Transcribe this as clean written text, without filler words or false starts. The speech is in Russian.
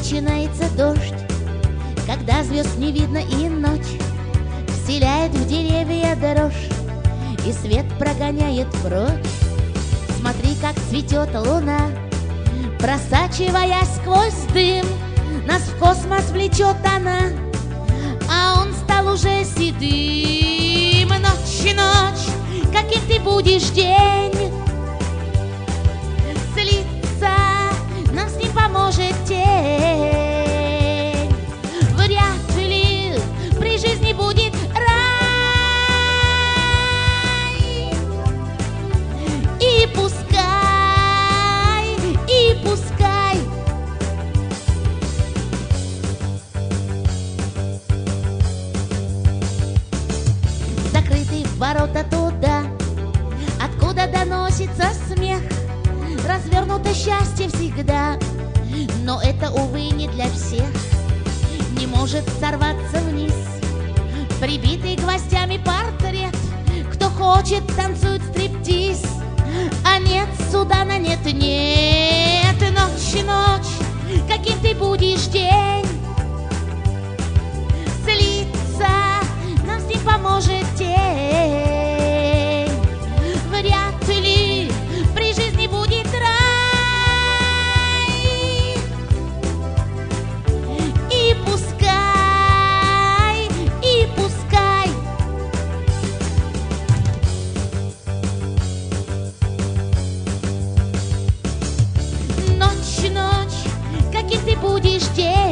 начинается дождь, когда звезд не видно и ночь вселяет в деревья дрожь, и свет прогоняет прочь. Смотри, как цветет луна, просачиваясь сквозь дым, нас в космос влечет она, а он стал уже седым. Ночь, ночь, каким ты будешь день? Слиться нам с ним поможет тень. Вряд ли при жизни будет рай. И пускай, и пускай закрыты ворота туда, откуда доносится смех. Развернуто счастье всегда, но это, увы, не для всех. Не может сорваться вниз прибитый гвоздями портрет. Кто хочет, танцует стриптиз, а нет суда на нет, нет. Ночь, ночь, каким ты будешь день? Слиться нам с ним поможет тень. Вряд ли при жизни будет рай. И пускай, и пускай ночь, ночь, каким ты будешь день?